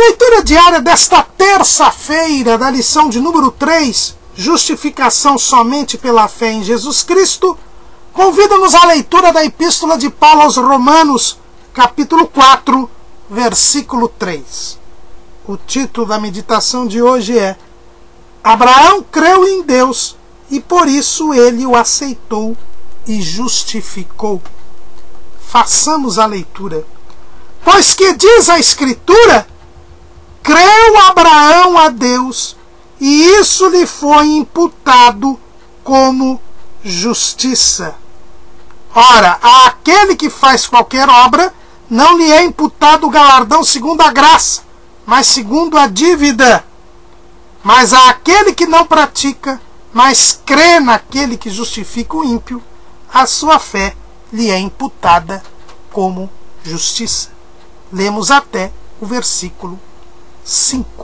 leitura diária desta terça-feira, da lição de número 3, Justificação somente pela fé em Jesus Cristo, convida-nos à leitura da Epístola de Paulo aos Romanos, capítulo 4, versículo 3. O título da meditação de hoje é: Abraão creu em Deus e por isso ele o aceitou e justificou. Façamos a leitura. Pois que diz a Escritura: creu Abraão a Deus, e isso lhe foi imputado como justiça. Ora, àquele que faz qualquer obra, não lhe é imputado o galardão segundo a graça, mas segundo a dívida. Mas àquele que não pratica, mas crê naquele que justifica o ímpio, a sua fé lhe é imputada como justiça. Lemos até o versículo 5.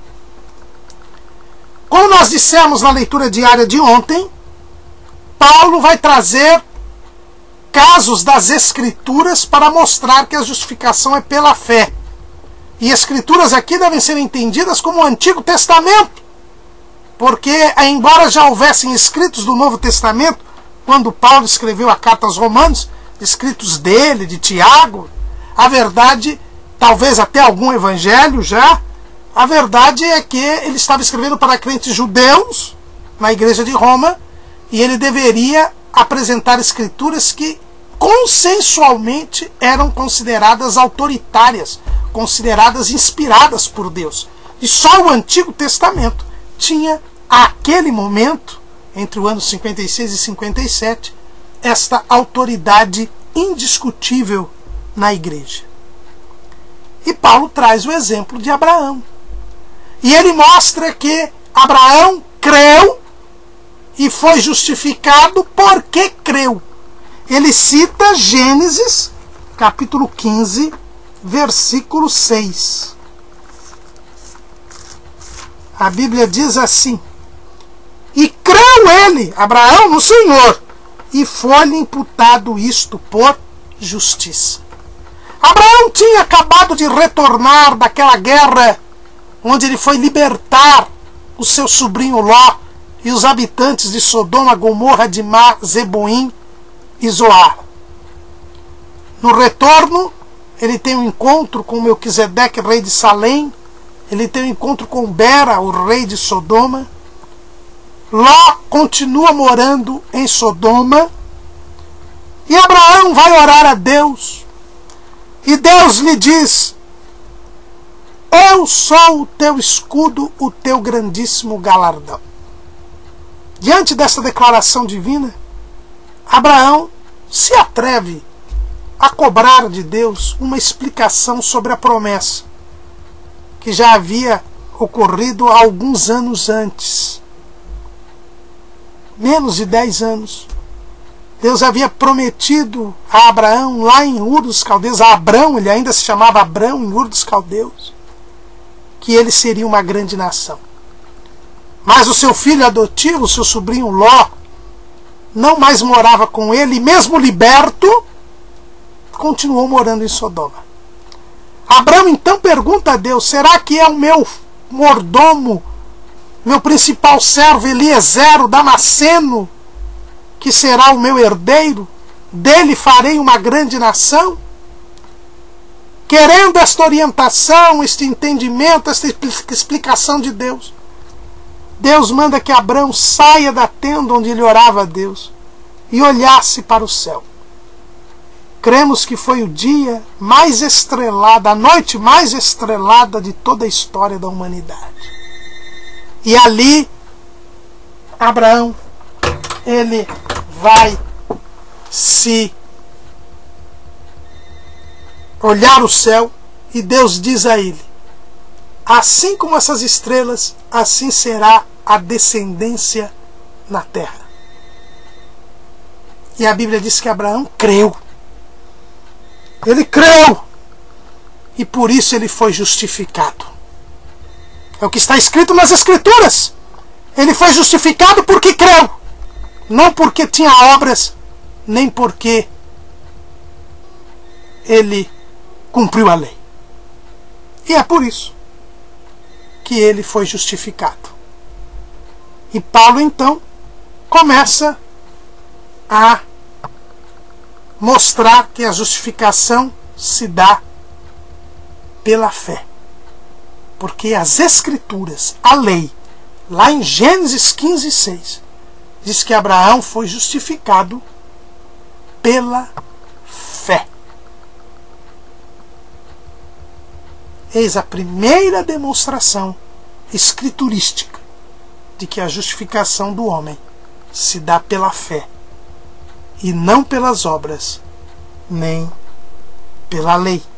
Como nós dissemos na leitura diária de ontem, Paulo vai trazer casos das Escrituras para mostrar que a justificação é pela fé. E Escrituras aqui devem ser entendidas como o Antigo Testamento, porque, embora já houvessem escritos do Novo Testamento, quando Paulo escreveu a carta aos Romanos, escritos dele, de Tiago, a verdade, talvez até algum evangelho já, a verdade é que ele estava escrevendo para crentes judeus na igreja de Roma, e ele deveria apresentar escrituras que consensualmente eram consideradas autoritárias, consideradas inspiradas por Deus. E só o Antigo Testamento tinha, àquele momento, entre o ano 56 e 57, esta autoridade indiscutível na igreja. E Paulo traz o exemplo de Abraão. E ele mostra que Abraão creu e foi justificado porque creu. Ele cita Gênesis, capítulo 15, versículo 6. A Bíblia diz assim: e creu ele, Abraão, no Senhor, e foi-lhe imputado isto por justiça. Abraão tinha acabado de retornar daquela guerra onde ele foi libertar o seu sobrinho Ló e os habitantes de Sodoma, Gomorra, Adimá, Zeboim e Zoar. No retorno, ele tem um encontro com Melquisedeque, rei de Salém. Ele tem um encontro com Bera, o rei de Sodoma. Ló continua morando em Sodoma. E Abraão vai orar a Deus. E Deus lhe diz: eu sou o teu escudo, o teu grandíssimo galardão. Diante dessa declaração divina, Abraão se atreve a cobrar de Deus uma explicação sobre a promessa que já havia ocorrido há alguns anos antes. Menos de 10 anos. Deus havia prometido a Abraão lá em Ur dos Caldeus, a Abrão, ele ainda se chamava Abrão em Ur dos Caldeus, que ele seria uma grande nação. Mas o seu filho adotivo, o seu sobrinho Ló, não mais morava com ele, e mesmo liberto, continuou morando em Sodoma. Abraão então pergunta a Deus: será que é o meu mordomo, meu principal servo Eliezer, o Damasceno, que será o meu herdeiro? Dele farei uma grande nação? Querendo esta orientação, este entendimento, esta explicação de Deus, Deus manda que Abraão saia da tenda onde ele orava a Deus e olhasse para o céu. Cremos que foi o dia mais estrelado, a noite mais estrelada de toda a história da humanidade. E ali, Abraão, ele vai se olhar o céu e Deus diz a ele: assim como essas estrelas, assim será a descendência na terra. E a Bíblia diz que Abraão creu. Ele creu. E por isso ele foi justificado. É o que está escrito nas Escrituras. Ele foi justificado porque creu. Não porque tinha obras, nem porque ele cumpriu a lei. E é por isso que ele foi justificado. E Paulo então começa a mostrar que a justificação se dá pela fé. Porque as Escrituras, a lei, lá em Gênesis 15:6, diz que Abraão foi justificado pela fé. Eis a primeira demonstração escriturística de que a justificação do homem se dá pela fé e não pelas obras, nem pela lei.